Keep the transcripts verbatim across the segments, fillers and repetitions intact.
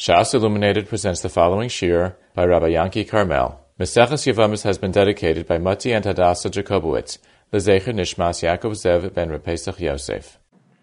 Shas Illuminated presents the following shir by Rabbi Yanki Carmel. Meseches Yevamos has been dedicated by Mati and Hadassah Jacobowitz, Lezecher Nishmas Yaakov Zev ben Repesach Yosef.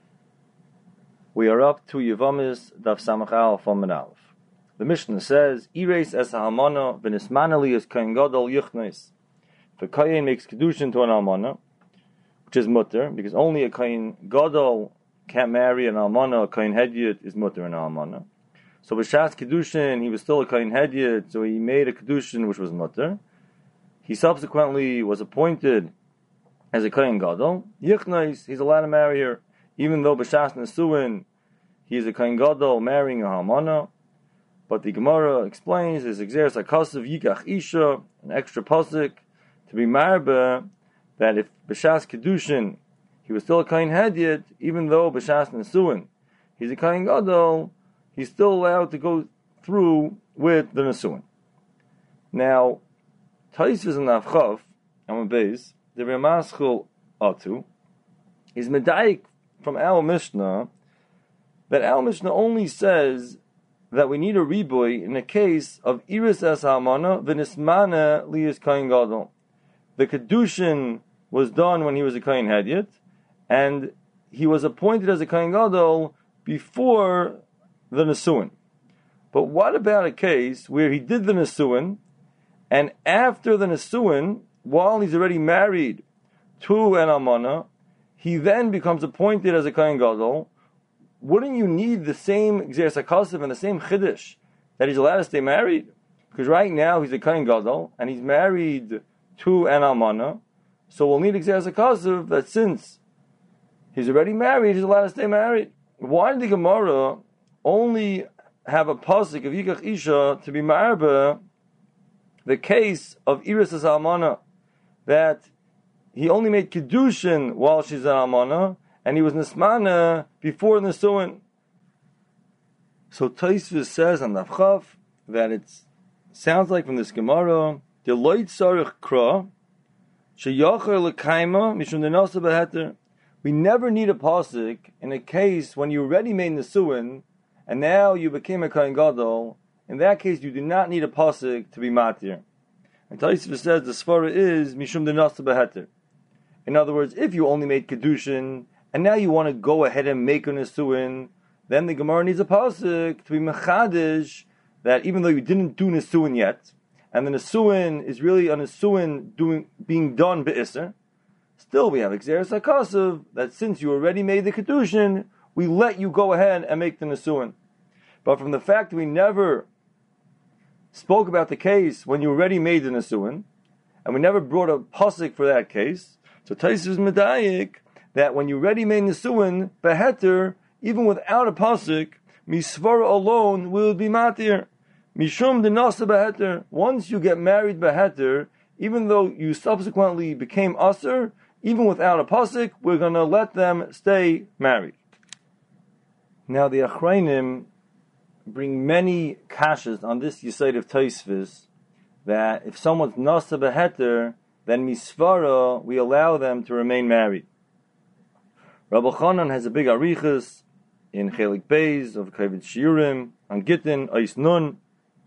We are up to Yevamos Daf Samach Aleph Amud Aleph. The Mishnah says, "Ires es ha'almana v'nismanali es kohen gadol yuchnos." If a kohen makes kedushin to an almana, which is mutter, because only a kohen gadol can't marry an almana, a kohen hedyot is mutter an almana. So b'shas kedushin, he was still a kohen hedyot, so he made a kedushin which was mutter. He subsequently was appointed as a kohen gadol. Yuchnos, he's allowed to marry her, even though b'shas nesuin, he is a kohen gadol marrying a almana. But the Gemara explains is exeres hakasav yikach isha, an extra pasuk to be marba, that if b'shas kedushin he was still a kohen hedyot, even though b'shas nesuin he's a kohen gadol, he's still allowed to go through with the nesuin. Now, Taisvis and Avchav, Amud Beis, the Ramaschul Atu, is medayik from our Mishnah that our Mishnah only says that we need a riboy in a case of iris es ha'almana v'nismana liyis kohen gadol. The kedushin was done when he was a kohen hedyot, and he was appointed as a kohen gadol before the nesuin. But what about a case where he did the nesuin, and after the nesuin, while he's already married to an almana, he then becomes appointed as a kohen gadol? Wouldn't you need the same exeres hakasav and the same chiddush that he's allowed to stay married? Because right now he's a kohen gadol and he's married to an almana, so we'll need exeres hakasav that since he's already married, he's allowed to stay married. Why did the Gemara only have a pasuk of yikach isha to be marba the case of iris as almana, that he only made kedushin while she's an almana, and he was nismana before nesuin? So Taisvis says on Nafchav that it sounds like from this Gemara, the loit sarich kra sheyacher lekaima mishum denasa beheter. We never need a pasuk in a case when you already made nesuin and now you became a kohen gadol. In that case, you do not need a pasuk to be matir. And Taisvis says the svara is mishum denasa beheter. In other words, if you only made kedushin and now you want to go ahead and make a nesuin, then the Gemara needs a pasuk to be mechadish that even though you didn't do nesuin yet, and the nesuin is really a nesuin doing being done be'isr, still we have exeres hakasav that since you already made the kedushin, we let you go ahead and make the nesuin. But from the fact that we never spoke about the case when you already made the nesuin, and we never brought a pasuk for that case, so Taisvis medayik that when you already made nesuin beheter, even without a pasuk, misvara alone will be matir. Mishum denasa beheter. Once you get married beheter, even though you subsequently became aser, even without a pasuk, we're going to let them stay married. Now the Achrayim bring many kashas on this yesod of Taisvis, that if someone's nasa beheter, then misvara, we allow them to remain married. Rabbi Chanan has a big arichas in Chelik Beis of Kavod Shiurim on Gittin Eis Nun.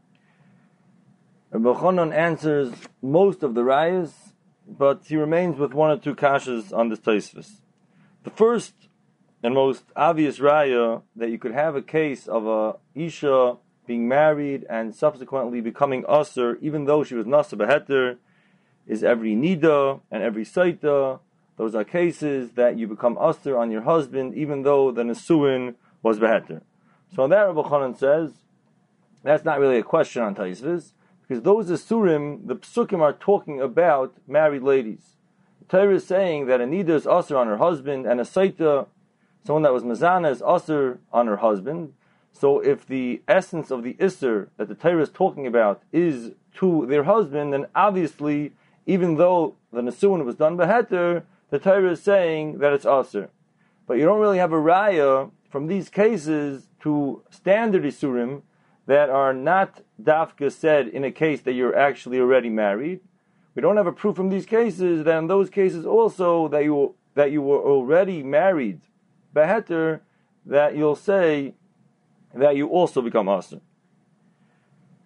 Rabbi Chanan answers most of the rayas, but he remains with one or two kashas on this Taisvis. The first and most obvious raya that you could have a case of a isha being married and subsequently becoming aser, even though she was nasa beheter, is every nida and every saita. Those are cases that you become aser on your husband, even though the nesuin was beheter. So on that, Rabbi Chanan says that's not really a question on Taisvis, because those asurim, the psukim are talking about married ladies. The Torah is saying that a nida is aser on her husband, and a saita, someone that was mazana, is aser on her husband. So if the essence of the isser that the Torah is talking about is to their husband, then obviously, even though the nesuin was done beheter, the Torah is saying that it's aser. But you don't really have a raya from these cases to standard isurim that are not dafka said in a case that you're actually already married. We don't have a proof from these cases that in those cases also that you that you were already married beheter, that you'll say that you also become aser.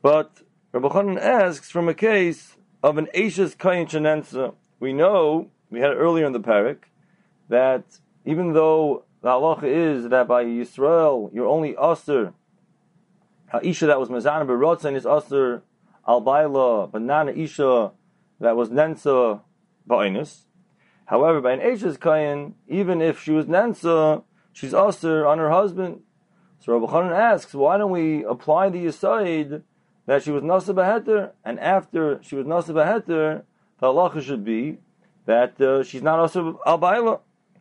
But Rabbi Chanan asks from a case of an Eishes Kayin Shenensa. We know, we had it earlier in the parak, that even though the halacha is that by Yisrael you're only Aser, Ha'isha that was Mezana B'Rotzain is Aser Al Baila, but not an Isha that was Nensa Ba'inus. However, by an Eishes Kayin, even if she was Nensa, she's Aser on her husband. So Rabbi Chanan asks, why don't we apply the Yisaid that she was Nasa B'Heter, and after she was Nasa B'Heter, the halacha should be that uh, she's not Aser Al Baila.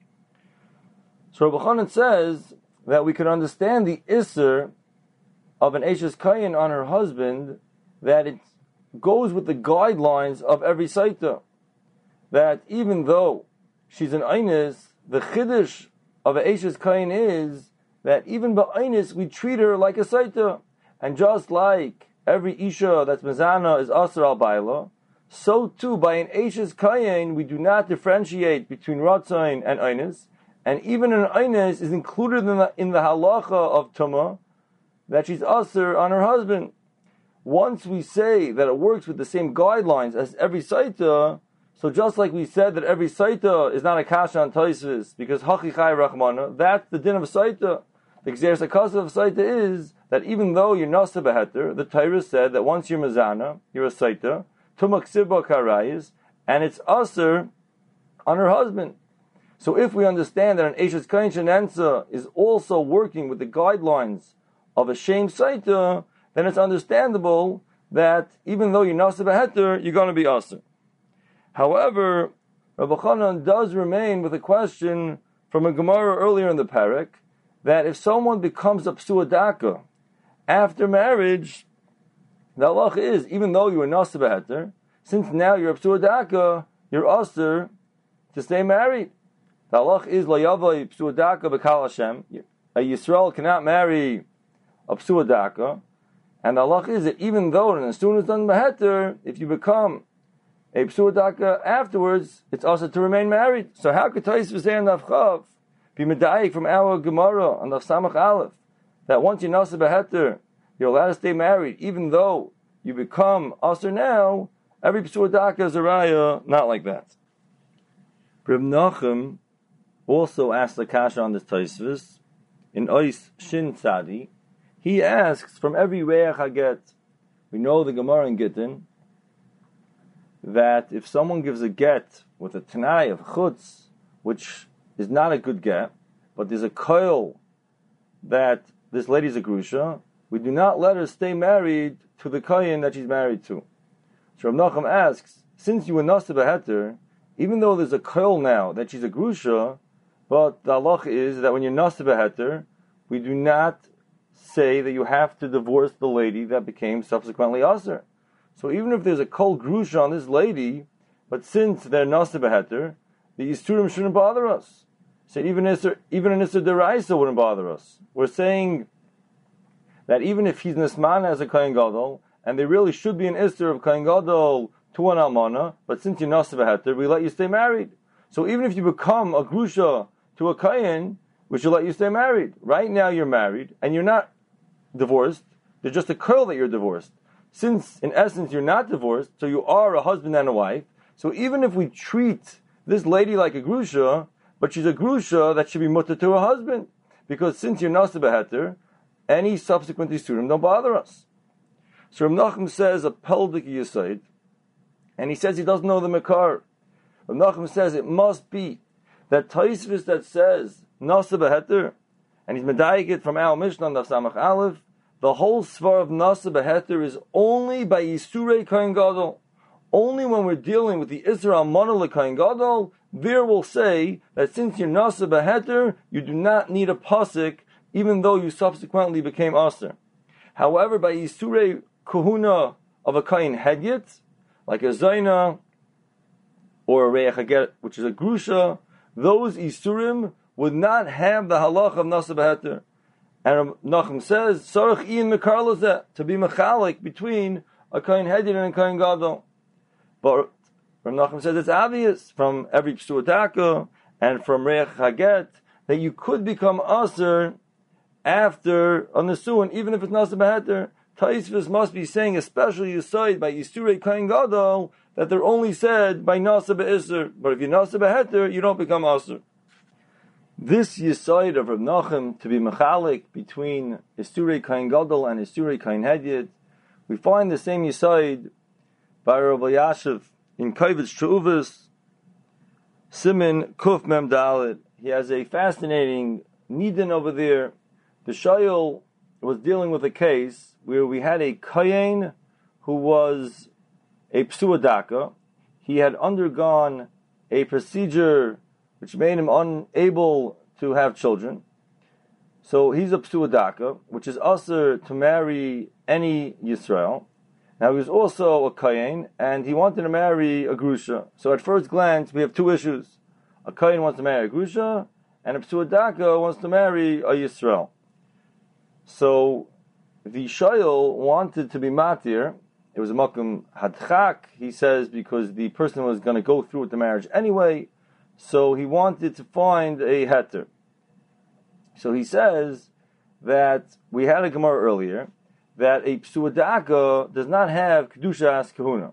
So Rabbi Chanan says that we can understand the Isser of an Eishes Kayin on her husband, that it goes with the guidelines of every Saita. That even though she's an Einis, the Chiddush of an Eishes Kayin is that even by Einis we treat her like a Saita. And just like every Isha that's Mezana is Asr al Baila, so too by an Eishes Kayin we do not differentiate between Ratzain and Einis. And even an Einis is included in the, in the halacha of Tumah, that she's Asr on her husband. Once we say that it works with the same guidelines as every Saita, so just like we said that every Saita is not a Kasha on Taisvis, because Hachi Chai Rachmana, that's the din of Saita. The Gzeres HaKasa of Saita is that even though you're Nasa B'Heter, the Torah said that once you're Mezana, you're a Saita, Tumah Ksibba Karayis, and it's Asr on her husband. So if we understand that an Eishes Kayin Shenensa is also working with the guidelines of a Shem Saita, then it's understandable that even though you're Nasa B'Heter, you're going to be Asr. However, Rabbi Chanan does remain with a question from a Gemara earlier in the parak, that if someone becomes a Psua Daka after marriage, the halacha is, even though you were Nasa B'Heter, since now you're a Psua Daka, you're Asr to stay married. The halacha is, La Yavai Psua Daka B'Kal Hashem. A Yisrael cannot marry a Psua Daka. And the halacha is that even though an Asun is done B'Heter, if you become a Psua Daka afterwards, it's also to remain married. So how could Taisvis say in Daf Chav be medayik from our Gemara on Daf Samach Aleph that once you're Nasa B'Heter, you're allowed to stay married, even though you become Aser now? Every Psua Daka is a raya, not like that. Reb Nachum also asked the kasha on this Taisvis in Ois Shin Tzadi. He asks from every Reach HaGet. We know the Gemara in Gittin that if someone gives a get with a Tanai of Chutz, which is not a good get, but there's a koil that this lady's a grusha, we do not let her stay married to the koyin that she's married to. So Rav Nachum asks, since you were Nasa B'Heter, even though there's a koil now that she's a grusha, but the halach is that when you're Nasa B'Heter, we do not say that you have to divorce the lady that became subsequently Aser. So even if there's a kol grusha on this lady, but since they're Nasa B'Heter, the Yisurim shouldn't bother us. So even Isser, even an Isser Deraisa wouldn't bother us. We're saying that even if he's Nismana as a Kohen Gadol, and there really should be an Isser of Kohen Gadol to an Almana, but since you're Nasa B'Heter, we let you stay married. So even if you become a Grusha to a Kohen, we should let you stay married. Right now you're married, and you're not divorced. There's just a curl that you're divorced. Since, in essence, you're not divorced, so you are a husband and a wife, so even if we treat this lady like a grusha, but she's a grusha that should be mutter to her husband, because since you're Nasa B'Heter, any subsequent Yisurim don't bother us. So Rav Nachum says a peldik yisaid, and he says he doesn't know the Mekar. Rav Nachum says it must be that Taisvis that says Nasa B'Heter, and he's medayik it from our Mishnah on Daf Samach Aleph, the whole svar of Nasa B'Heter is only by Yisurei Kohen Gadol. Only when we're dealing with the Israel Monolith Kohen Gadol, there will say that since you're Nasa B'Heter, you do not need a pasuk, even though you subsequently became Aser. However, by Yisurei Kahuna of a Kohen Hedyet, like a Zaina, or a Reach HaGet, which is a Grusha, those Yisurim would not have the halach of Nasa B'Heter. And Nachum says, Sarach Ian Mekar Lazeh, to be mechalik between a Kohen Hedyet and a Kohen Gadol. But Rav Nachum says it's obvious from every Psua Daka and from Reach HaGet that you could become Aser after a Nesuin, even if it's Nasa B'Heter, Taisvis must be saying especially Yisoid by Yisturei Kohen Gadol that they're only said by Nasa Be'Isser. But if you're Nasa Be'Heter, you don't become Asr. This Yisoid of Rav Nachum to be mechalik between Yisturei Kohen Gadol and Yisturei Kohen Hedyet, we find the same Yisoid by Rav Yashiv in Kovetz Tre'uvos, Simin Kuf Mem Dalet. He has a fascinating Nidin over there. The Shayil was dealing with a case where we had a Kayin who was a Psuadaka. He had undergone a procedure which made him unable to have children. So he's a Psuadaka, which is usher to marry any Yisrael. Now he was also a Kayin, and he wanted to marry a Grusha. So at first glance, we have two issues. A Kayin wants to marry a Grusha, and a Psuadaka wants to marry a Yisrael. So the Shayil wanted to be Matir. It was a Makom Hadchak, he says, because the person was going to go through with the marriage anyway. So he wanted to find a Heter. So he says that we had a Gemara earlier that a Psuadaka does not have Kedushas Kahuna.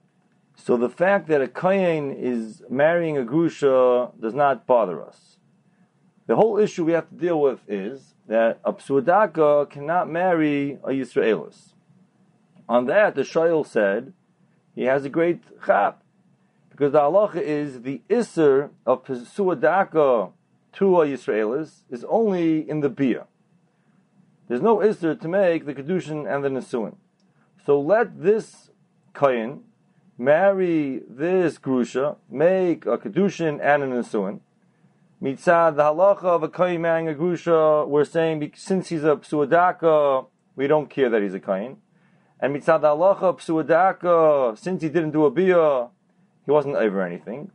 So the fact that a Kayin is marrying a Grusha does not bother us. The whole issue we have to deal with is that a Psuadaka cannot marry a Yisraelis. On that, the Shayil said he has a great chap, because the halacha is the Isser of Psuadaka to a Yisraelis is only in the Bia. There's no Isser to make the Kedushin and the Nesuin. So let this Kayin marry this Grusha, make a Kedushin and a Nesuin. Mitzad, the halacha of a Kayin marrying a Grusha, we're saying since he's a Psuadaka, we don't care that he's a Kayin. And mitzad the halacha of Psuadaka, since he didn't do a Bia, he wasn't over anything.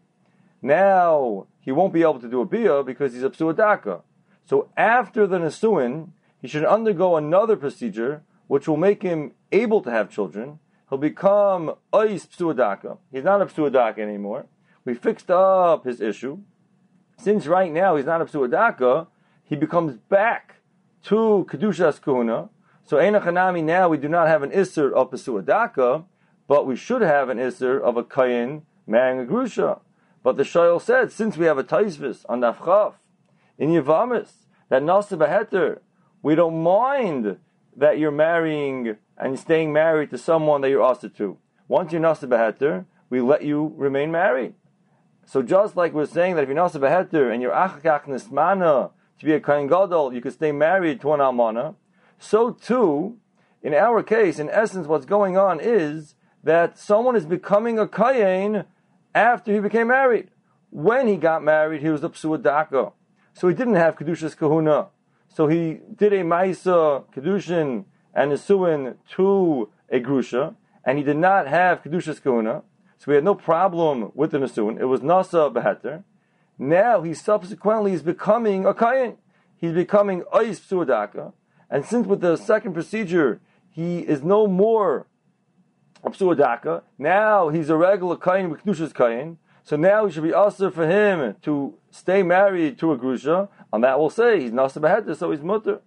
Now, he won't be able to do a Bia because he's a Psuadaka. So after the Nesuin, he should undergo another procedure, which will make him able to have children. He'll become Ois Psuadaka. He's not a Psuadaka anymore. We fixed up his issue. Since right now he's not a Psuadaka, he becomes back to Kedushas Kahuna. So Eina Chanami, now we do not have an Isser of Psuadaka, but we should have an Isser of a Kayin marrying a Grusha. But the Shayil said, since we have a Taisvis on Nafchaf, in Yevamis, that Nasa Beheter, we don't mind that you're marrying and staying married to someone that you're asked to. Once you're Nasa Beheter, we let you remain married. So just like we're saying that if you're Nasa Beheter and you're Achakach Nismana to be a Kayin Gadol, you could stay married to an Almana, so too, in our case, in essence, what's going on is that someone is becoming a Kayin after he became married. When he got married, he was a Psuadaka. So he didn't have Kedushas Kahuna. So he did a Maisa, Kedushin, and Nesuin to a Grusha, and he did not have Kedushas Kahuna. So we had no problem with the Nesuin. It was Nasa Beheter. Now he subsequently is becoming a Kayin. He's becoming Ois Psuadaka. And since with the second procedure, he is no more a Psuadaka, now he's a regular Kayin with Kedushas Kayin, so now it should be usher for him to stay married to a Grusha. On that we'll say he's Nasa Beheter, so he's Mutter.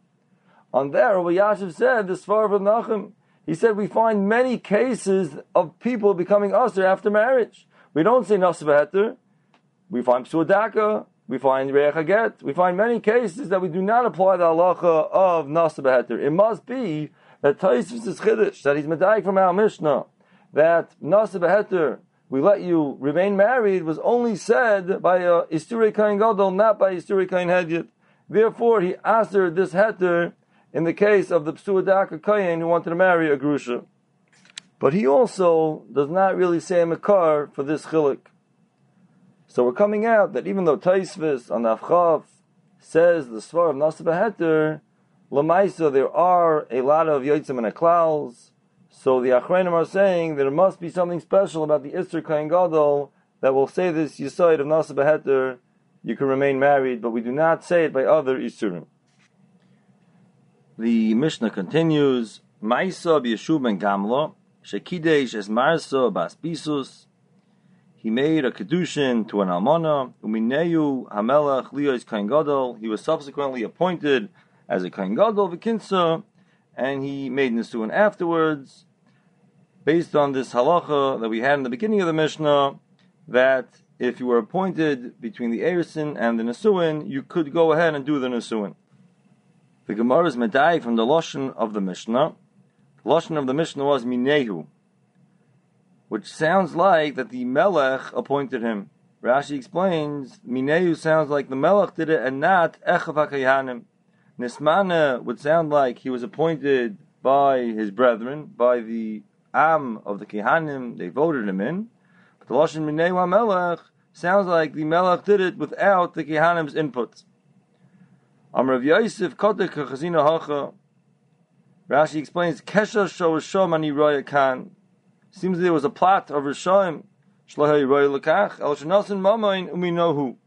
On that, Rabbi Yashiv said, the Svar of Nachum, he said we find many cases of people becoming usher after marriage. We don't say Nasa Beheter, we find Psuadaka, we find Reich Haget, we find many cases that we do not apply the halacha of Nasa Beheter. It must be that Taisvis is Chiddush, that he's Medayik from our Mishnah, that Nasa Beheter, we let you remain married, was only said by a Isturei Kohen Gadol, not by Isturei Kohen Hedyet. Therefore, he answered this Heter in the case of the Psuadaka Kohen who wanted to marry a Grusha. But he also does not really say a Mekar for this Chilik. So we're coming out that even though Taisvis on Avchav says the Svar of Nasa Beheter, Lamaisa, there are a lot of Yotzim and Aklals. So the Achreinim are saying that there must be something special about the Isser Kohen Gadol that will say this Yisoid of Nasa Beheter, you can remain married, but we do not say it by other Isurim. The Mishnah continues, Maisa b'Yeshub ben Gamla, shekidesh es Marsa bas Bisus. He made a Kedushin to an Almana, umineyu hamelach liyos Kohen Gadol. He was subsequently appointed as a Kohen Gadol v'kinsa, and he made Nisuin afterwards, based on this halacha that we had in the beginning of the Mishnah, that if you were appointed between the Eirsin and the Nisuin, you could go ahead and do the Nisuin. The Gemara is medai from the Lashon of the Mishnah. The Lashon of the Mishnah was Minehu, which sounds like that the Melech appointed him. Rashi explains, Minehu sounds like the Melech did it and not Echav HaKayanim. Nismana would sound like he was appointed by his brethren, by the Am of the Kehanim, they voted him in. But the Lashon Minehu HaMelech sounds like the Melech did it without the Kehanim's input. Amar Rav Yosef Kotek Chazina Hacha. Rashi explains, Kesha Shorashom Ani Roya Kan. Seems there was a plot of Rishayim. Shlahei Roya Lekach El Shanasin Mamain Uminohu.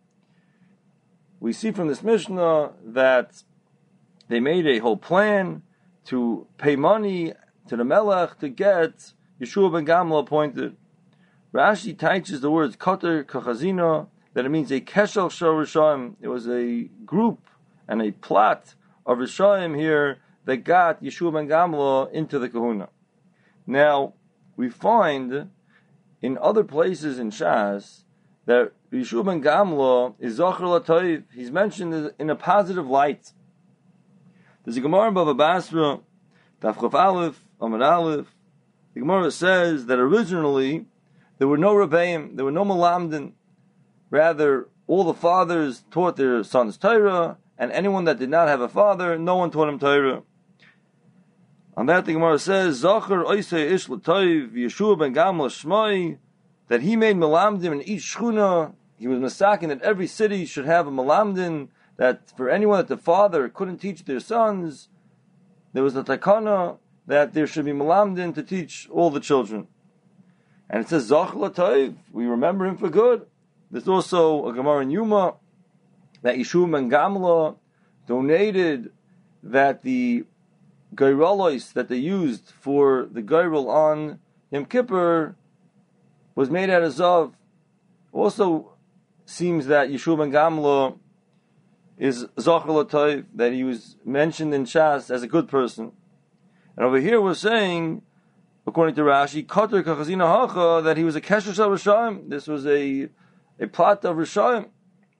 We see from this Mishnah that they made a whole plan to pay money to the Melech to get Yeshua ben Gamla appointed. Rashi teaches the words Koter Kachazina, that it means a Keshel Shor Rishayim. It was a group and a plot of Rishayim here that got Yeshua ben Gamla into the Kahuna. Now, we find in other places in Shas that Yeshua ben Gamla is Zocher L'Toiv. He's mentioned in a positive light. There's a Gemara in Bava Basra, Daf Chaf Aleph, Amud Aleph. The Gemara says that originally there were no Rebbeim, there were no Malamdin. Rather, all the fathers taught their sons Torah, and anyone that did not have a father, no one taught him Torah. On that, the Gemara says, Zachar Oisei Ish L'Toiv, Yeshua ben Gamla Shmai, that he made Malamdim in each Shchuna. He was masakin that every city should have a Malamdin, that for anyone that the father couldn't teach their sons, there was a takana that there should be Malamdin to teach all the children. And it says, Zachar L'Toiv, we remember him for good. There's also a Gemara in Yuma, that Yeshua ben Gamla donated that the Geirolos that they used for the Geirol on Yom Kippur was made out of Zav. Also seems that Yeshua ben Gamla is Zocher L'Toiv, that he was mentioned in Shas as a good person. And over here we're saying, according to Rashi, Koter Kachazina Hacha, that he was a Kesher Shal Rishayim. This was a, a plot of Rishayim.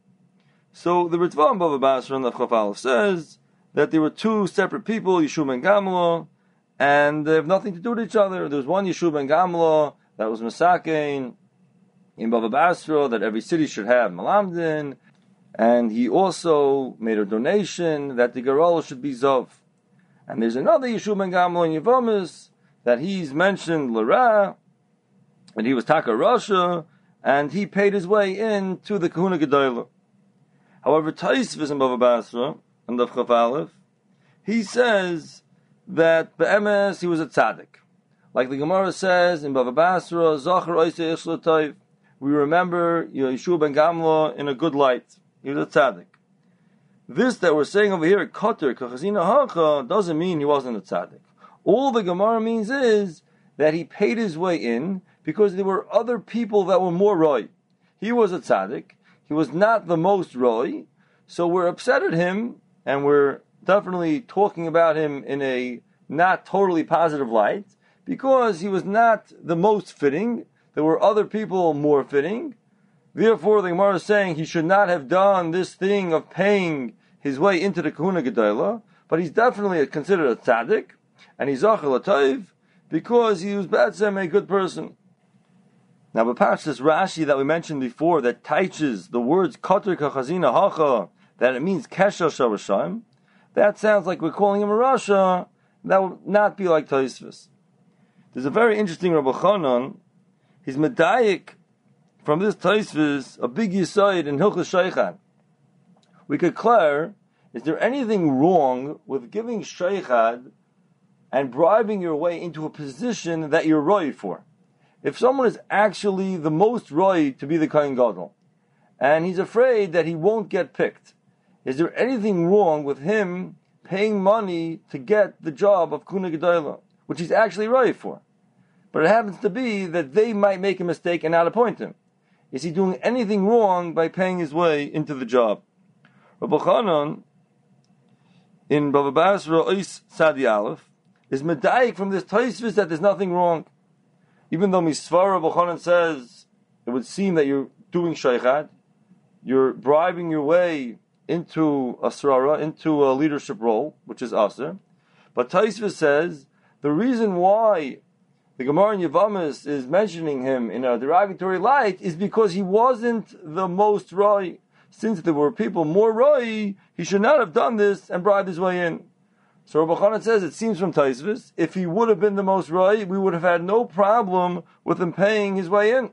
So the Ritva in Bava Basra and the Chaf Aleph says that there were two separate people, Yeshua ben Gamla, and they have nothing to do with each other. There was one Yeshua ben Gamla that was Masakein in Bava Basra, that every city should have Malamdin, and he also made a donation that the Gerola should be Zov. And there's another Yeshua ben Gamla in Yevamis that he's mentioned Lara, and he was Taka Rasha, and he paid his way in to the Kahuna Gedolah. However, Taisvis in Bava Basra and the Chaf Aleph, he says that be'emes he was a tzaddik. Like the Gemara says in Bava Basra, Zachar Oisei Ish L'Toiv, we remember Yeshua ben Gamla in a good light. He was a tzaddik. This that we're saying over here, Koter Kachazina Hacha, doesn't mean he wasn't a tzaddik. All the Gemara means is that he paid his way in because there were other people that were more roy. He was a tzaddik. He was not the most roy, so we're upset at him, and we're definitely talking about him in a not totally positive light, because he was not the most fitting. There were other people more fitting. Therefore, the Gemara is saying he should not have done this thing of paying his way into the Kahuna Gedolah, but he's definitely considered a tzaddik, and he's Zocher L'Toiv, because he was Batsem, a good person. Now, perhaps this Rashi that we mentioned before that teaches the words Koter Kachazina Hacha, that it means Kesher Shal Rishayim, that sounds like we're calling him a Rasha. That would not be like Tosfos. There's a very interesting Rabbi Chanan. He's medayik from this Tosfos, a big yisoid in Hilchos Sheichad. We could declare, is there anything wrong with giving Sheichad and bribing your way into a position that you're roy for? If someone is actually the most roy to be the Kohen Gadol, and he's afraid that he won't get picked, is there anything wrong with him paying money to get the job of Kahuna Gedolah, which he's actually roy for? But it happens to be that they might make a mistake and not appoint him. Is he doing anything wrong by paying his way into the job? Rabbi Chanan, in Bava Basra Ois Sadi Aleph, is medayik from this Tosfos that there's nothing wrong. Even though Misvara B'chanan says it would seem that you're doing sheichad, you're bribing your way into a srara, into a leadership role, which is aser. But Tosfos says the reason why the Gemara in Yevamos is mentioning him in a derogatory light is because he wasn't the most roi. Since there were people more roi, he should not have done this and bribed his way in. So Rabbi Chanan says it seems from Tosfos, if he would have been the most roi, we would have had no problem with him paying his way in.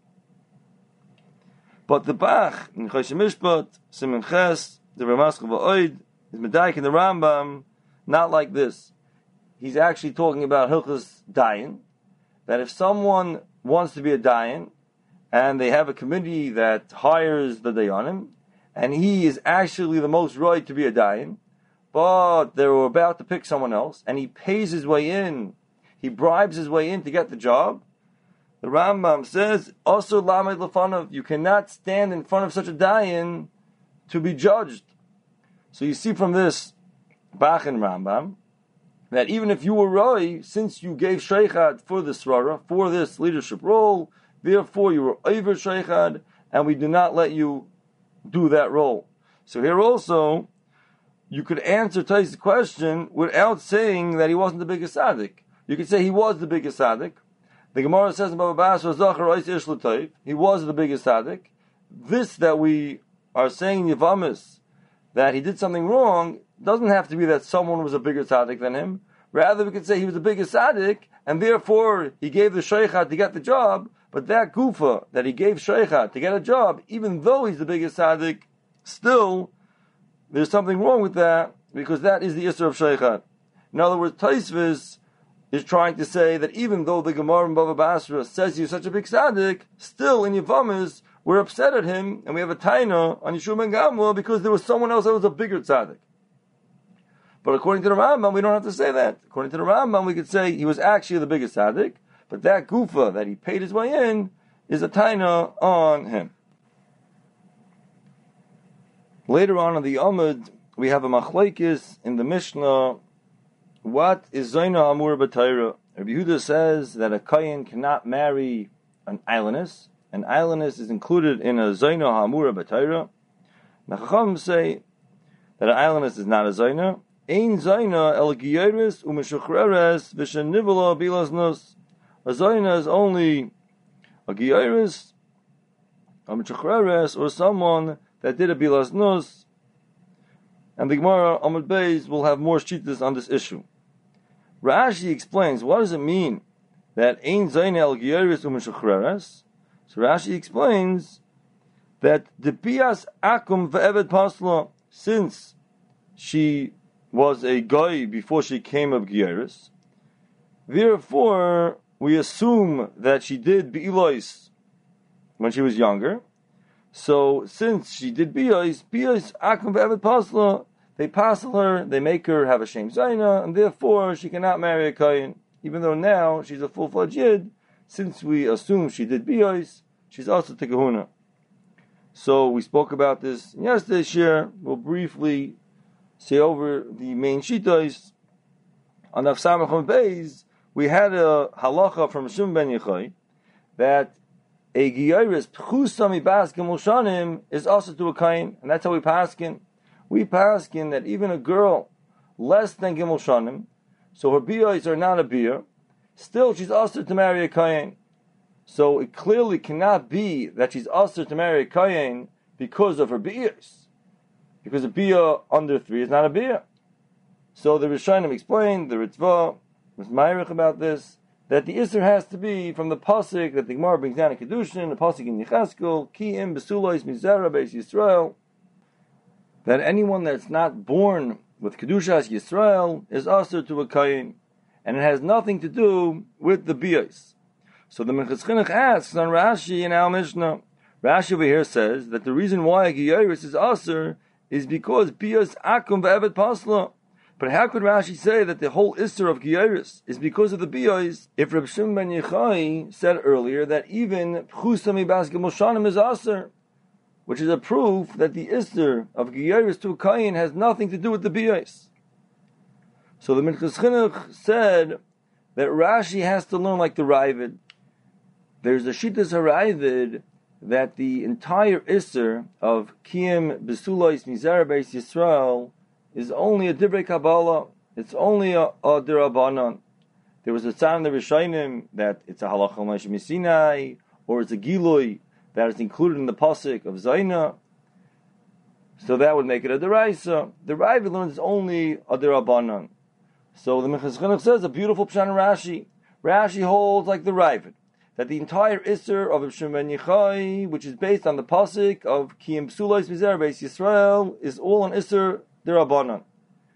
But the Bach in Choshen Mishpat, Siman Ches, the Ramaskal Va'oid, is medayik in the Rambam, not like this. He's actually talking about Hilchos Dayan, that if someone wants to be a Dayan, and they have a committee that hires the Dayanim, and he is actually the most right to be a Dayan, but they were about to pick someone else, and he pays his way in, he bribes his way in to get the job, the Rambam says, also Lamed Lefanov, you cannot stand in front of such a Dayan to be judged. So you see from this Bach and Rambam, that even if you were Roi, since you gave Sheichad for this Rara, for this leadership role, therefore you were over Sheichad, and we do not let you do that role. So here also, you could answer Tai's question without saying that he wasn't the biggest tzaddik. You could say he was the biggest tzaddik. The Gemara says in Baba Basra, he was the biggest tzaddik. This that we are saying in Yevamos, that he did something wrong, doesn't have to be that someone was a bigger tzaddik than him. Rather, we could say he was the biggest tzaddik, and therefore he gave the sheikhah to get the job. But that gufa that he gave sheikhah to get a job, even though he's the biggest tzaddik, still there's something wrong with that, because that is the isser of sheikhah. In other words, Tosfos is trying to say that even though the Gemara in Bava Basra says he's such a big tzaddik, still in Yevamos we're upset at him, and we have a taina on Yeshua ben Gamliel because there was someone else that was a bigger tzaddik. But according to the Rambam, we don't have to say that. According to the Rambam, we could say he was actually the biggest tzaddik, but that gufa that he paid his way in is a taina on him. Later on in the Amud, we have a machlekes in the Mishnah. What is Zaina Amur B'Torah? Rabbi Yehuda says that a kohen cannot marry an islandess. An islandess is included in a Zaina Hamura B'Torah. The Chacham say that an islandess is not a Zaina. Ein Zaina el Giyaris u'Meshachreres v'Shenivla Bilasnus. A Zaina is only a Giyaris, a Meshachreres, or someone that did a Bilasnus. And the Gemara Amud Beis will have more shittas on this issue. Rashi explains, what does it mean that Ein Zaina el Giyaris u'Meshachreres? So Rashi explains that the Bias Akum ve'eved Pasla, since she was a guy before she came of Giyaris, therefore we assume that she did Be'ilois when she was younger. So since she did Bias, Bias Akum ve'eved Pasla, they passel her, they make her have a Shem Zaina, and therefore she cannot marry a Kayin, even though now she's a full-fledged Yid. Since we assume she did Bios, she's also Tekahuna. So we spoke about this in yesterday's share. We'll briefly say over the main Shitos. On Daf Samach Beis, we had a halacha from Shimon ben Yochai that a Giyaris Pchusami Bas Gimel Shanim is also to a Kain, and that's how we paskin. We paskin that even a girl less than Gimel Shanim, so her Bios are not a Bia, still she's also to marry a Kain. So it clearly cannot be that she's also to marry a Kayin because of her Bi'as. Because a Bi'ah under three is not a Bi'ah. So the Rishonim explained, the Ritzvah was Ma'arich about this, that the Isser has to be from the Pasuk that the Gemara brings down in Kedushin, the Pasuk in Yecheskel, Ki im besulois mizera beis Yisrael, that anyone that's not born with Kedushas Yisrael is also to a Kayin, and it has nothing to do with the Bi'as. So the Minchas Chinuch asks on Rashi in our Mishnah. Rashi over here says that the reason why a Giyaris is Aser is because Bias Akum ve'eved Pasla. But how could Rashi say that the whole Isser of Giyaris is because of the Bias if Reb Shimon ben Yochai said earlier that even Pchusami Bas Gimel Shanim is Aser, which is a proof that the Isser of Giyaris to a Kayin has nothing to do with the Bias. So the Minchas Chinuch said that Rashi has to learn like the Ravid. There's a Shittas HaRavid that the entire Isser of Kiyum Besulois Mizar Beis Yisrael is only a Divrei Kabbalah. It's only a, a Dirabanan. There was a time in the Rishonim that it's a Halacha Moshe Misinai, or it's a Gilui that is included in the Pasuk of Zaina. So that would make it a Deraisa. The Ravid learns it's only a Dirabanan. So the Minchas Chinuch says a beautiful Pshan Rashi. Rashi holds like the Ravid, that the entire Isser of Ibn Ben Yochai, which is based on the pasuk of Kiyum Psulos Mizer Beis Yisrael, is all an Isser Derabanan.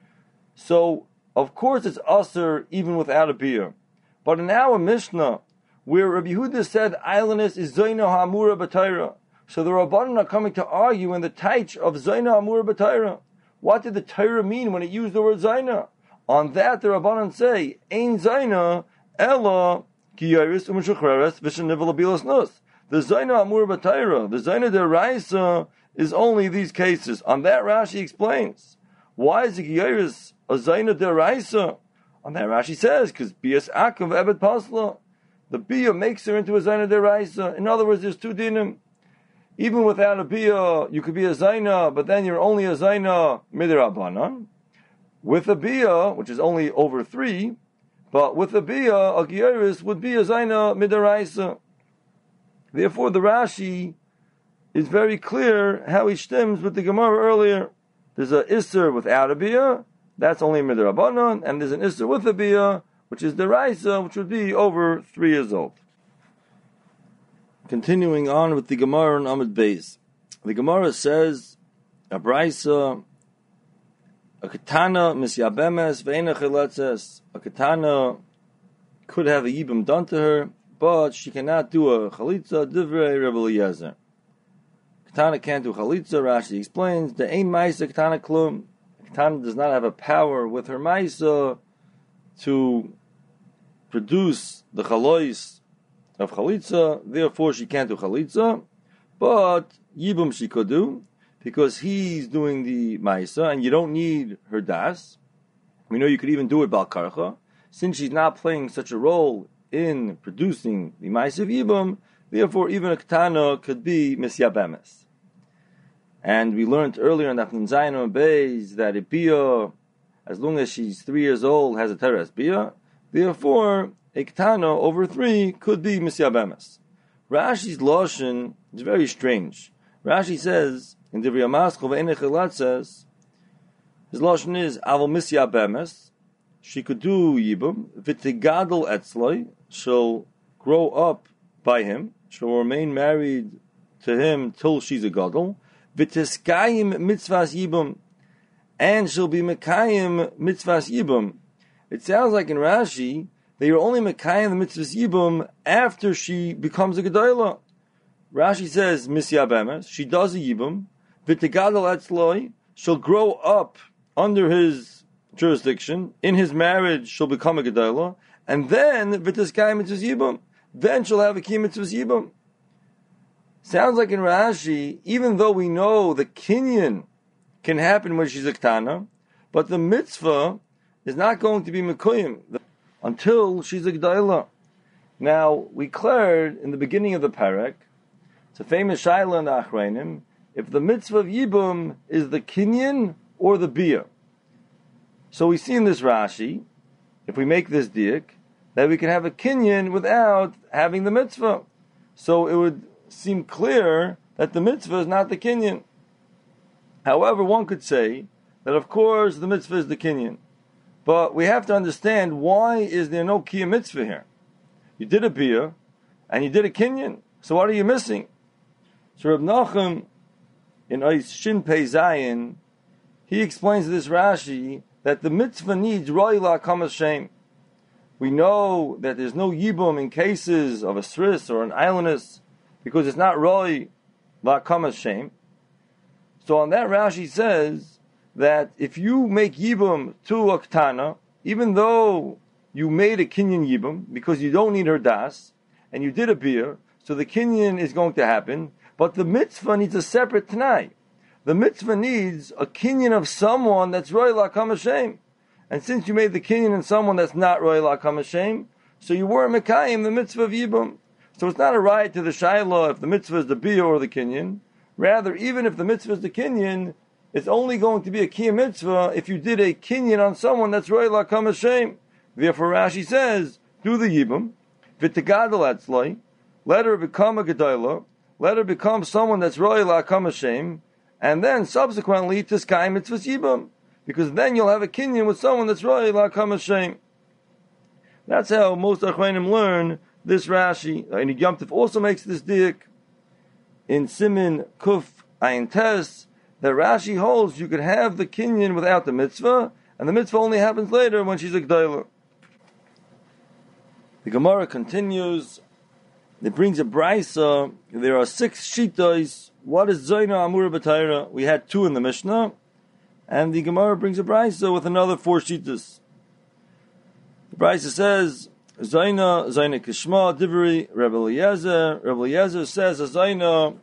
So, of course, it's Asser even without a beer. But in our Mishnah, where Rabbi Yehuda said Eilinus is Zaina Hamura B'Torah, so the Rabbanan are coming to argue in the Taich of Zaina Hamura B'Torah. What did the Torah mean when it used the word Zaina? On that, the Rabbanan say, Ein Zaina Ella Ki Yaris Umeshuchreres V'Shenivel Abilas Nus. The Zaina Amur B'Torah, the Zaina Deraisa, is only these cases. On that, Rashi explains, why is the Ki Yaris a Zaina Deraisa? On that, Rashi says, because Bias Akav Ebed Pasla, the Bia makes her into a Zaina Deraisa. In other words, there's two dinim. Even without a Bia, you could be a Zaina, but then you're only a Zaina Midrabanan. With a Bia, which is only over three, but with a Bia, a Gieris would be a Zaina Midaraisa. Therefore, the Rashi is very clear how he stems with the Gemara earlier. There's a Isser without a Bia, that's only Midrabanan, and there's an Isser with a Bia, which is Deraisa, which would be over three years old. Continuing on with the Gemara on Amud Beis. The Gemara says, a Braisa, a katana misyabemes ve'ena chilatzes. A katana could have a yibum done to her, but she cannot do a chalitza. Divrei Rebbe Eliezer. Katana can't do chalitza. Rashi explains the ein ma'isa katana klum. Katana does not have a power with her ma'isa to produce the chalois of chalitza. Therefore, she can't do chalitza, but yibum she could do, because he's doing the Maisa, and you don't need her das. We know you could even do it Bal Karcha. Since she's not playing such a role in producing the Maisa of Yibum, therefore even a Ketana could be Misyabemes. And we learned earlier in Nachman Zayin and Beis that a Bia, as long as she's three years old, has a Teres Bia. Therefore, a Ketana over three could be Misyabemes. Rashi's Lashon is very strange. Rashi says, in Divrei Amaschov ve'enei chilatzes, his lashon is avol misyabemes. She could do yibum. V'tigadol etzloi, she'll grow up by him. She'll remain married to him till she's a gadol. V'tiskayim mitzvahs yibum, and she'll be mekayim mitzvahs yibum. It sounds like in Rashi that you're only mekayim the mitzvahs yibum after she becomes a gedolah. Rashi says misyabemes. She does a yibum. V'tigadol etzloi, she'll grow up under his jurisdiction. In his marriage, she'll become a gedolah, and then v'tiskayim mitzvahs yibum. Then she'll have a kiyum mitzvahs yibum. Sounds like in Rashi, even though we know the kinyan can happen when she's a ketana, but the mitzvah is not going to be mekuyim until she's a gedolah. Now, we cleared in the beginning of the parak, it's a famous shaila in the Achreinim, if the mitzvah of Yibum is the kinyan or the bia. So we see in this Rashi, if we make this diak, that we can have a kinyan without having the mitzvah. So it would seem clear that the mitzvah is not the kinyan. However, one could say that of course the mitzvah is the kinyan. But we have to understand, why is there no kiyum mitzvah here? You did a bia, and you did a kinyan, so what are you missing? So Reb Nachum, in Ois Shin Pei Zayin, he explains to this Rashi that the mitzvah needs roi la'akamas shem. We know that there's no yibum in cases of a sris or an islandess, because it's not roi la'akamas shem. So on that, Rashi says that if you make yibum to a ketana, even though you made a kinyan yibum because you don't need her das, and you did a beer, so the kinyan is going to happen. But the mitzvah needs a separate t'nai. The mitzvah needs a kinyan of someone that's roi la'akamas shem. and since you made the kinyan in someone that's not Roy L'Akam Hashem, so you were Mekayim the mitzvah of Yibum. So it's not a right to the Shiloh if the mitzvah is the Biyah or the kinyan. Rather, even if the mitzvah is the kinyan, it's only going to be a kiyam mitzvah if you did a kinyan on someone that's Roy L'Akam Hashem. Therefore Rashi says, do the Yibum, v'tegadol atzloi, let her become a Gedolah, let her become someone that's Roy L'Akam Hashem, and then subsequently tiskayim mitzvahs Yibum, because then you'll have a kinyan with someone that's Roy L'Akam Hashem. That's how most Achronim learn this Rashi. And Yom Tov also makes this diak in Simin Kuf Ayin Tes, that Rashi holds you could have the kinyan without the mitzvah, and the mitzvah only happens later when she's a G'dayla. The Gemara continues. It brings a brisa. There are six shitos. What is Zayna Amura B'Tayra? We had two in the Mishnah, and the Gemara brings a brisa with another four shitos. The brisa says, Zayna, Zayna Kishma, Divri, Rebbe Eliezer. Rebbe Eliezer says a Zayna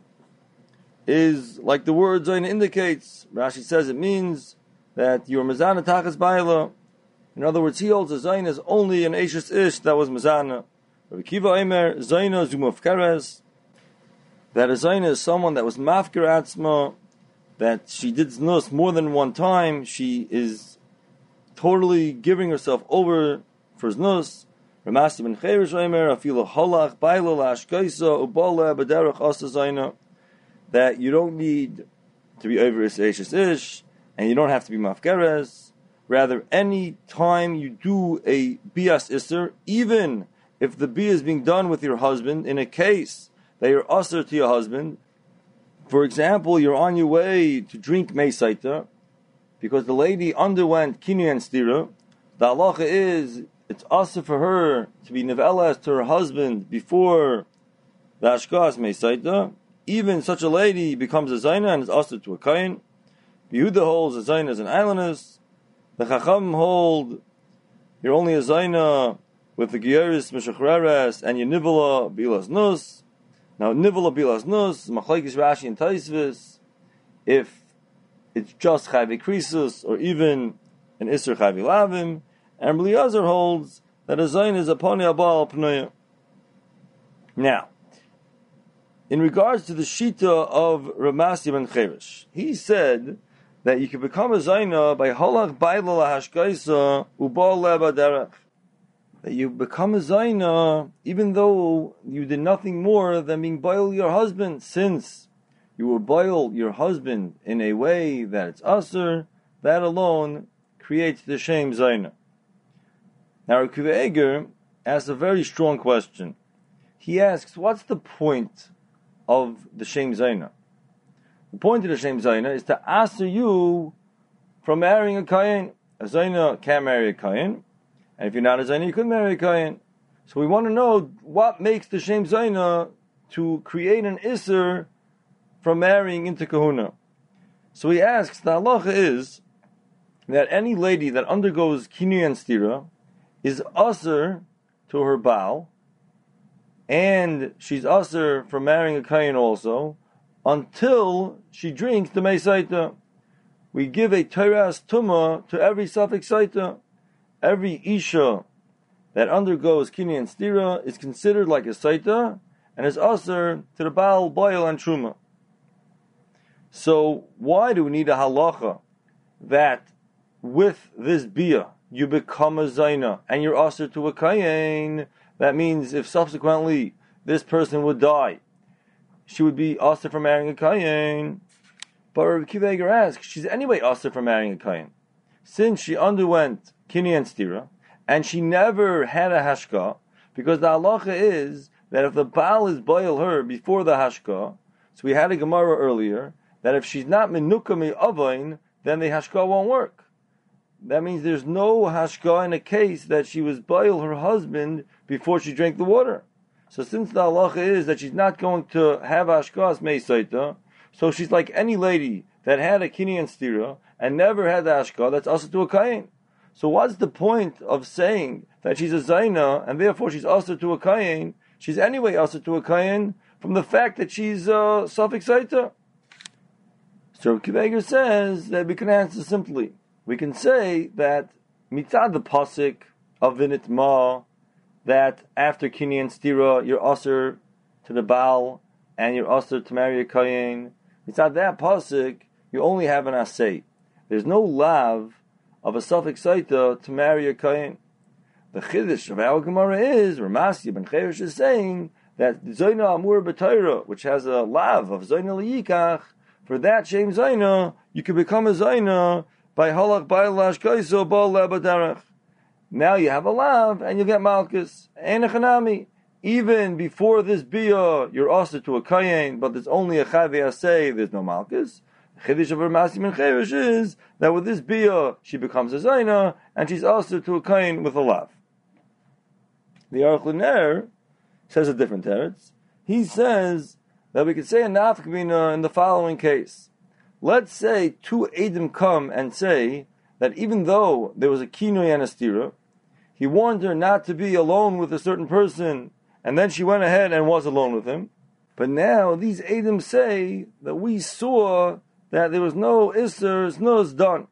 is like the word Zayna indicates. Rashi says it means that your Mazana Takas Baila. In other words, he holds a Zayna is only an Eishes Ish that was Mazana. Rabbi Kiva Eimer, Zayna Zumafkeres. That a Zayna is someone that was Mafker Atzma, that she did Znus more than one time. She is totally giving herself over for Znus. Ramasi ben Cherish Eimer, Afilo Halach, Baila Lashkaisa, Ubala, Baderach Asa Zayna. That you don't need to be over Eishes Ish, and you don't have to be Mafkeres. Rather, any time you do a bias isser, even if the bia is being done with your husband, in a case that you're usher to your husband, for example, you're on your way to drink meisaita, because the lady underwent kinyan and stira, the halacha is, it's usher for her to be nevelas to her husband before the ashkas meisaita. Even such a lady becomes a zayna and is usher to a kain. Yehuda holds a zayna as an islandess. The Chacham hold you're only a Zayna with the Gieris Meshachreres and your Nivola Bilas Nus. Now Nivola Bilas Nus, Machlaikis Rashi and Taisvis, if it's just Chavi Krisus or even an Isser Chavi Lavim, and Eliezer holds that a Zayna is a Poni Abal Pnoya. Now, in regards to the Shita of Ramasi ben Cherish, he said that you can become a Zayna by Halach Baila Lahashkaisa Ubal Leba Derech. That you become a Zayna even though you did nothing more than being boil your husband, since you will boil your husband in a way that it's Asr, that alone creates the shame Zayna. Now Akiva Eger asks a very strong question. He asks, what's the point of the shame Zayna? The point of the Shem Zayna is to answer you from marrying a Kayin. A Zayna can't marry a Kayin, and if you're not a Zayna, you could marry a Kayin. So we want to know what makes the Shem Zayna to create an Isser from marrying into Kahuna. So he asks, the halacha is that any lady that undergoes Kinyan and Stira is Asr to her Baal, and she's Asr from marrying a Kayin also, until she drinks the Meisaita. We give a Teras Tumah to every Safek Saita. Every Isha that undergoes Kinyan and Stira is considered like a Saita, and is Asr to the Baal, Boil, and Truma. So, why do we need a halacha that with this Bia, you become a Zayna, and you're Asr to a Kayin? That means if subsequently this person would die, she would be Asr for marrying a Kayin. But Rabbi Kiva Eger asks, she's anyway Asr for marrying a Kayin. Since she underwent Kinyan and Stira, and she never had a Hashka, because the halacha is that if the Baal is boil her before the Hashka, so we had a Gemara earlier, that if she's not Menuka Me'avain, then the Hashka won't work. That means there's no Hashka in a case that she was boil her husband before she drank the water. So since the halacha is that she's not going to have Ashkas Meisaita, so she's like any lady that had a Kinyan and Stira and never had the Ashka, that's also to a Kayin. So what's the point of saying that she's a Zayna and therefore she's also to a Kayin? She's anyway also to a Kayin from the fact that she's uh, Safek Saita. So Kiva Eger says that we can answer simply. We can say that mitzad the pasuk of Vinit Ma, that after Kinyan Stira, you're usher to the Baal, and you're usher to marry a Kayin. Mitzad that pasuk, you only have an asay. There's no lav of a suffix saita to marry a Kayin. The chiddush of our Gemara is, Ramasi ben Cheresh is saying, that Zoyna Amur B'Torah, which has a lav of Zoyna L'Yikach, for that Shem Zoyna, you can become a Zoyna by Halach Bailash Kaiso Bal Lebadarach. Now you have a lav, and you get Malchus. Einachanami. Even before this Bia, you're also to a Kayin, but there's only a Chavi Asay, there's no Malchus. The chiddush of Ramasi ben Cheresh is, that with this Bia, she becomes a Zoyna, and she's also to a Kayin with a lav. The Aruch LaNer says a different teretz. He says that we could say a nafka mina in the following case. Let's say two Eidim come and say that even though there was a kinui and a stira, he warned her not to be alone with a certain person, and then she went ahead and was alone with him. But now these Eidim say that we saw that there was no Isser, Znuz done.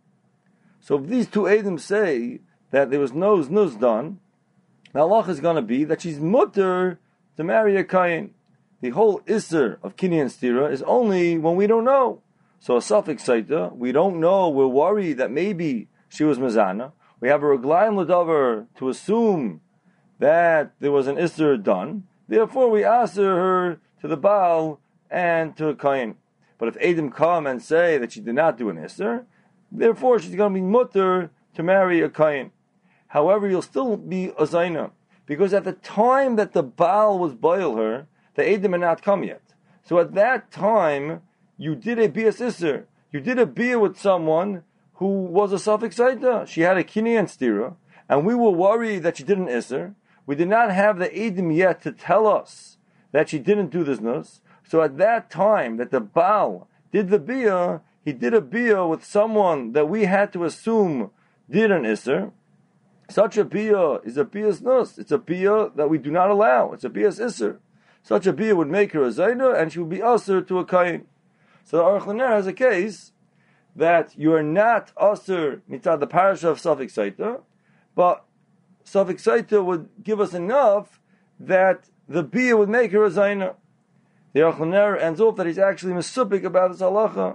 So if these two Eidim say that there was no Znuz done, the halach is going to be that she's mutter to marry a Kayin. The whole Isser of Kinyan Stira is only when we don't know. So a suffix saita, we don't know, we're worried that maybe she was Mizana. We have a Reglaim Ladavar to assume that there was an Isser done. Therefore we answer her to the Baal and to a Kayin. But if Eidim come and say that she did not do an Isser, therefore she's going to be mutter to marry a Kayin. However, you'll still be a Zaina, because at the time that the Baal was boil her, the Eidim had not come yet. So at that time, you did a Bias Isser. You did a Bia with someone who was a suffix Saita. She had a Kini and Stira, and we were worried that she did an Isser. We did not have the Eidim yet to tell us that she didn't do this nus. So at that time that the Baal did the Bia, he did a Bia with someone that we had to assume did an Isser. Such a bia is a bias nus. It's a bia that we do not allow. It's a bias isser. Such a bia would make her a zayna, and she would be usher to a kain. So the Aruch LaNer has a case that you are not usher mitzad the parasha of suffix saita, but suffix saita would give us enough that the bia would make her a zayna. The Aruch LaNer ends off that he's actually mesupik about this halacha.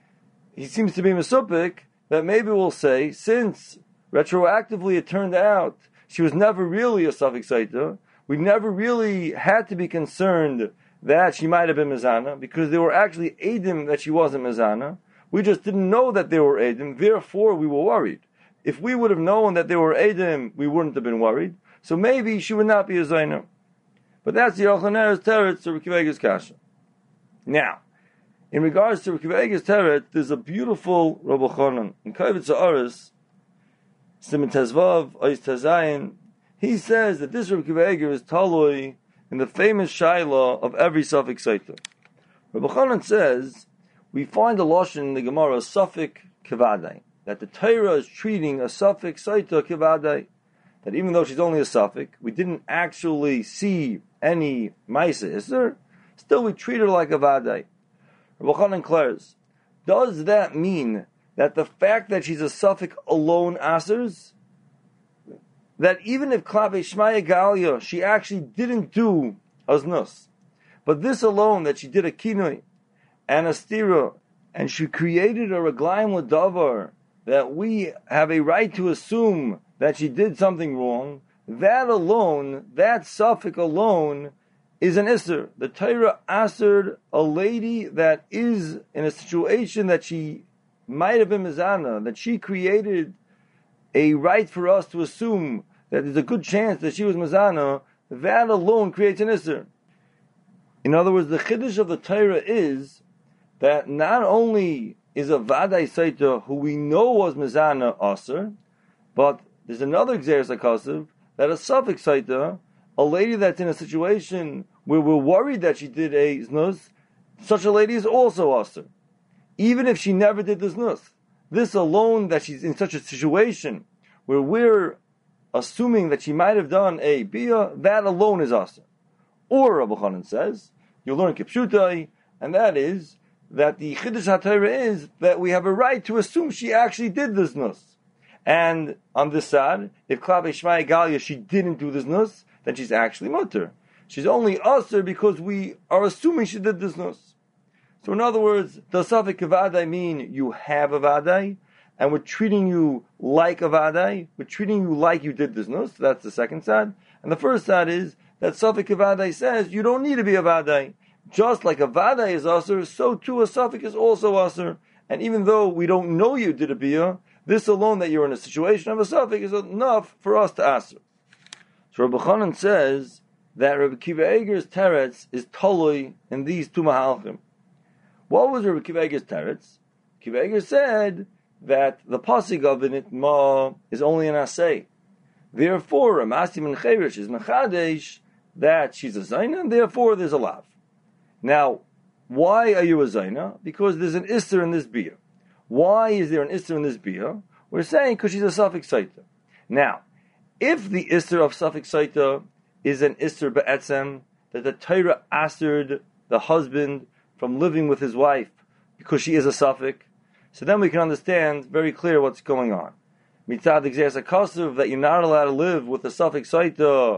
He seems to be mesupik that maybe we'll say, since retroactively it turned out she was never really a suffix saita, we never really had to be concerned that she might have been mizana, because there were actually Eidim that she wasn't mizana. We just didn't know that they were Eidim, therefore we were worried. If we would have known that they were Eidim, we wouldn't have been worried. So maybe she would not be a Zaina. But that's the Aruch LaNer's teretz to Reb Akiva Eiger's kasha. Now, in regards to Reb Akiva Eiger's teretz, there's a beautiful Rabbi Chanan in Kavitz Ha'aretz, Siman Tezvav, Ois Tezayin. He says that this Reb Akiva Eiger is taloi in the famous shaila of every suffix saita. Rabbi Chanan says, we find a lashon in the Gemara, suffix kivadai, that the Torah is treating a suffix saita kivadai, that even though she's only a suffix, we didn't actually see any maisa isser, still we treat her like a vadai. Rabbi Chanan declares, does that mean that the fact that she's a suffix alone asers, that even if Klave Shmaya Galia, she actually didn't do aznus, but this alone, that she did a kinoi and a stira, and she created a reglaim l'davar, that we have a right to assume that she did something wrong, that alone, that suffix alone, is an isser. The Torah asered a lady that is in a situation that she might have been mizana, that she created a right for us to assume that there's a good chance that she was mizana, that alone creates an isser. In other words, the chiddush of the Torah is that not only is a vadai saita who we know was mizana aser, but there's another gzeres hakasav that a suffix saita, a lady that's in a situation where we're worried that she did a znus, such a lady is also aser, even if she never did the znus. This alone, that she's in such a situation where we're assuming that she might have done a bia, that alone is aser. Or Rabbi Chanan says, you'll learn kipshutai, and that is that the chiddush haTorah is that we have a right to assume she actually did this nus. And on this side, if Klabe Shmai Galia, she didn't do this nus, then she's actually mutter. She's only usher because we are assuming she did this nus. So in other words, does Safek Vadai mean you have a Vadai, and we're treating you like a Vadai, we're treating you like you did this nus, that's the second side. And the first side is that Safek Vadai says you don't need to be a Vadai. Just like a Vadai is usher, so too a Safek is also usher. And even though we don't know you did a Biyah, this alone that you're in a situation of a Safek is enough for us to answer. So Rabbi Chanan says that Rabbi Kiva Eger's teretz is toloi in these two mahalchim. What was Rabbi Kiva Eger's teretz? Kiva Eger said that the pasuk of it ma is only an asay. Therefore, Ramasi min Cherish is mechadesh that she's a zayna, and therefore there's a lav. Now, why are you a zayna? Because there's an isser in this biyah. Why is there an isser in this biyah? We're saying because she's a suffix saita. Now, if the isser of suffix saita is an isser be'etzem, that the Torah asered the husband from living with his wife because she is a suffix, so then we can understand very clear what's going on. Mitzad exerts a kasav that you're not allowed to live with a suffix saita,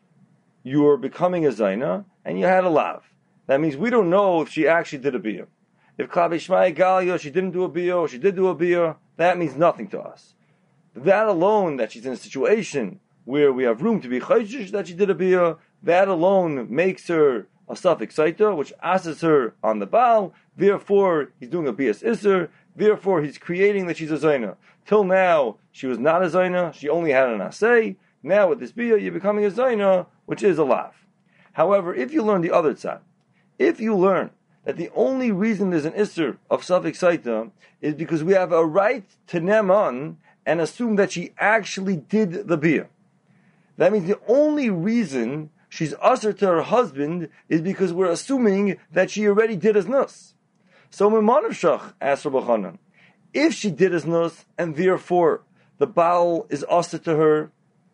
you are becoming a zayna, and you had a lav. That means we don't know if she actually did a biyah. If Klabe Shmai Galia, she didn't do a biyah, or she did do a biyah, that means nothing to us. That alone, that she's in a situation where we have room to be chayshish that she did a biyah, that alone makes her a suffix saita, which asks her on the Baal, therefore he's doing a biyas isser, therefore he's creating that she's a zayna. Till now, she was not a zayna, she only had an asay. Now with this biyah, you're becoming a zayna, which is a lav. However, if you learn the other side, if you learn that the only reason there's an isser of suffix saita is because we have a right to neman and assume that she actually did the biyah. That means the only reason she's usher to her husband is because we're assuming that she already did his nus. So Mimanav Shach asked Rabbi Chanan, if she did his nus and therefore the Baal is usher to her,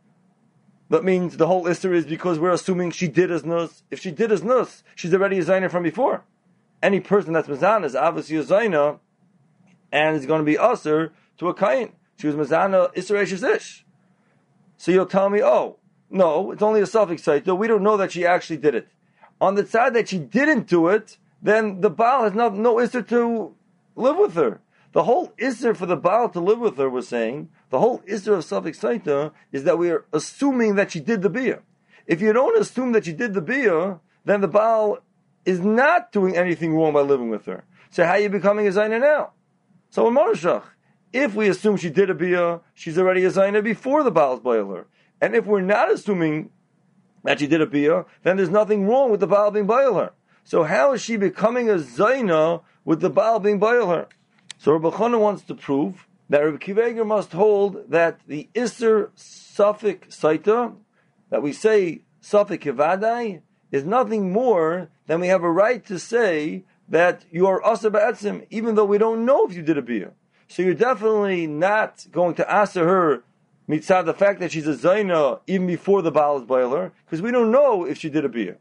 that means the whole isser is because we're assuming she did his nus. If she did his nus, she's already a zayna from before. Any person that's mizana is obviously a zayna and is going to be usher to a kain. She was mizana isser eshes ish. So you'll tell me, oh, no, it's only a suffix saita. We don't know that she actually did it. On the side that she didn't do it, then the Baal has no, no isser to live with her. The whole isser for the Baal to live with her, was saying, the whole isser of suffix saita is that we are assuming that she did the biyah. If you don't assume that she did the biyah, then the Baal is not doing anything wrong by living with her. So how are you becoming a zayna now? So in Marashach, if we assume she did a biyah, she's already a zayna before the Baal's boil her. And if we're not assuming that she did a biyah, then there's nothing wrong with the Baal being boil her. So how is she becoming a zayna with the Baal being boil her? So Rabbi Chanan wants to prove that Rabbi Kiva Eger must hold that the Isser suffix saita, that we say suffix kivadai, is nothing more than we have a right to say that you are asa ba'etzim, even though we don't know if you did a biyah. So you're definitely not going to answer her mitzad the fact that she's a zayna even before the Baal is boiler, because we don't know if she did a biyah.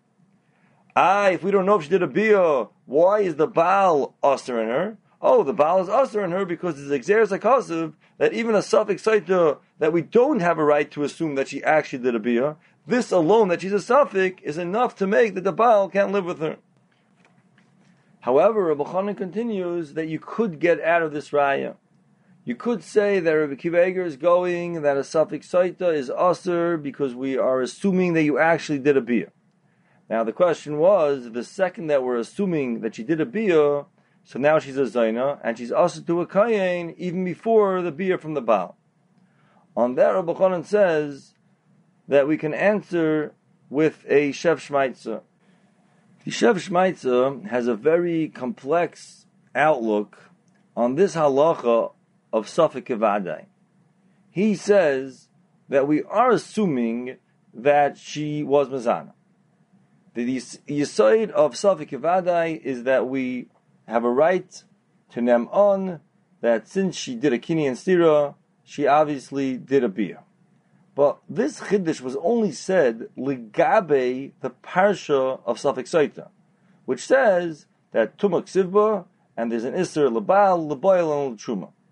Ah, if we don't know if she did a biyah, why is the Baal usher in her? Oh, the Baal is usher in her because it's exeres hakasiv that even a suffix saita that we don't have a right to assume that she actually did a biyah, this alone that she's a suffix is enough to make that the Baal can't live with her. However, Rabbi Chanan continues that you could get out of this raya. You could say that Rabbi Kiva Eger is going that a suffix saita is usher because we are assuming that you actually did a biyah. Now the question was, the second that we're assuming that she did a biyah, so now she's a zayna, and she's usher to a kayin even before the biyah from the Baal. On that, Rabbi Chanan says that we can answer with a Shev Shmaitza. The Shev Shmaitza has a very complex outlook on this halacha of suffix kivadai. He says that we are assuming that she was mezana. The yesod of suffix kivadai is that we have a right to nem on that since she did a kini and stira, she obviously did a biyah. But this chiddush was only said ligabe the parsha of suffix saita, which says that tumak sivba and there's an isser lebal, leboil, and l'truma.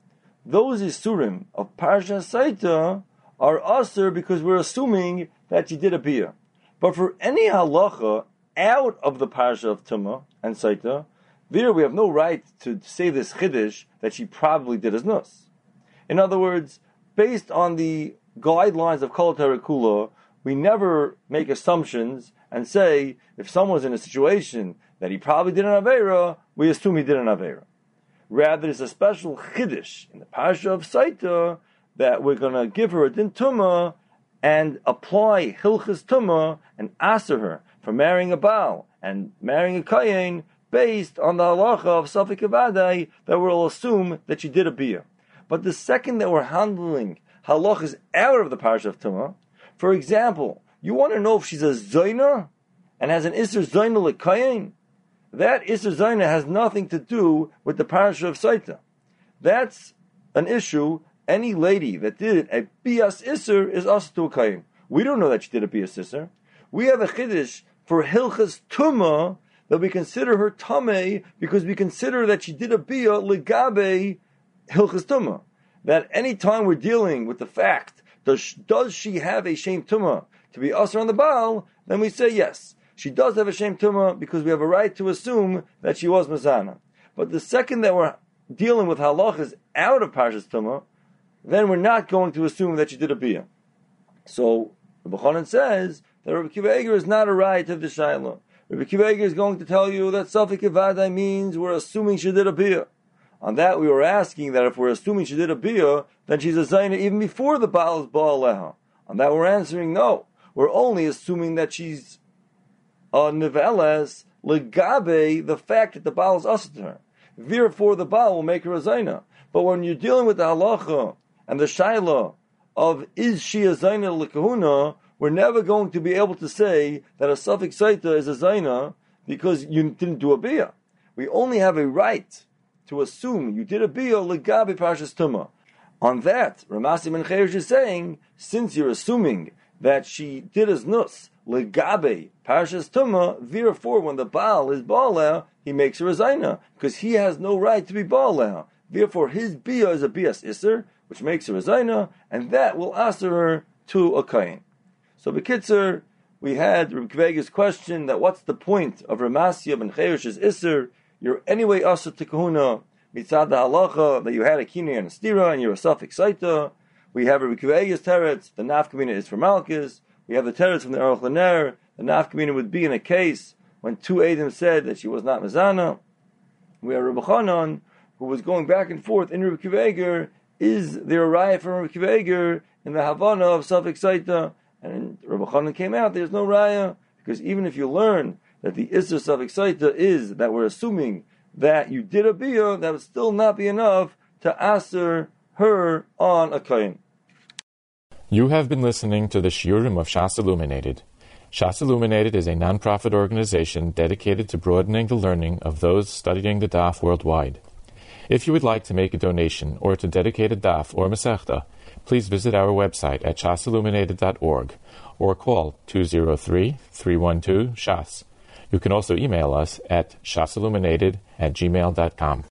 those isurim of Parsha Saita are asur because we're assuming that she did a biyah. But for any halacha out of the Parsha of Tumah and Saita, there we have no right to say this chiddush that she probably did as nus. In other words, based on the guidelines of Kol Torah Kula, we never make assumptions and say if someone's in a situation that he probably did an Aveira, we assume he did an Aveira. Rather, there's a special chiddush in the Parsha of Saita that we're going to give her a din tumah and apply hilchas tumah and aser her for marrying a Baal and marrying a Kayin based on the halacha of Safik Avadai that we'll assume that she did a biyah. But the second that we're handling halachas out of the Parsha of Tumah, for example, you want to know if she's a Zaina and has an Isser Zaina L'Kayin, that Isser Zaina has nothing to do with the Parsha of Saita. That's an issue. Any lady that did a Bias Isser is also to a Kayin. We don't know that she did a Bias Isser. We have a Chiddush for Hilchas Tumah that we consider her Tameh because we consider that she did a Biyah Ligabe Hilchas Tumah. That any time we're dealing with the fact, does, does she have a Shem Tumah to be Asr on the Baal, then we say yes. She does have a Shem Tumah because we have a right to assume that she was Mazana. But the second that we're dealing with halachas out of Parshas Tumah, then we're not going to assume that she did a Biyah. So, Rabbi Chanan says that Rabbi Akiva Eiger is not a right of the Shaila. Rabbi Akiva Eiger is going to tell you that Safik Avadai means we're assuming she did a Biyah. On that we were asking that if we're assuming she did a Biyah, then she's a Zaina even before the Baal is Baal Leha. On that we're answering no. We're only assuming that she's a Niveles Legabe, the fact that the Baal is Asad to her. Therefore the Baal will make her a Zaina. But when you're dealing with the halacha and the shaila of is she a Zaina L'Kahuna, we're never going to be able to say that a Safik Saita is a Zaina because you didn't do a Biyah. We only have a right to assume you did a Biyah Legabe Parshas Tumah. On that, Ramasi Ben Cherish is saying, since you're assuming that she did as nus Legabe Parshas Tumah, therefore when the Baal is Baaleh, he makes her a Zaina, because he has no right to be Baaleh. Therefore his Biyah is a Biyas Isser, which makes her a Zaina, and that will answer her to a Kain. So B'Kitzur, we had Rabbi Akiva Eiger's question that what's the point of Ramasi Ben Cherish's Isser? You're anyway Asur to Kahuna, mitzad the halacha that you had a Kinei and a Stira, and you're a Safik Saita. We have Rabbi Akiva Eiger's teretz, the nafkamina is for Malchus. We have the teretz from the Aruch LaNer, the nafkamina would be in a case when two Eidim said that she was not Mezana. We have Rabbi Chanan, who was going back and forth in Rabbi Akiva Eiger, is there a raya from Rabbi Akiva Eiger in the Havana of Safik Saita? And Rabbi Chanan came out, there's no raya, because even if you learn that the Isser Safik Saita is that we're assuming that you did a Biyah, that would still not be enough to aser her on a Kain. You have been listening to the Shiurim of Shas Illuminated. Shas Illuminated is a non-profit organization dedicated to broadening the learning of those studying the Daf worldwide. If you would like to make a donation or to dedicate a Daf or Masechta, please visit our website at shas illuminated dot org or call two zero three, three one two, S H A S. You can also email us at shasilluminated at gmail dot com.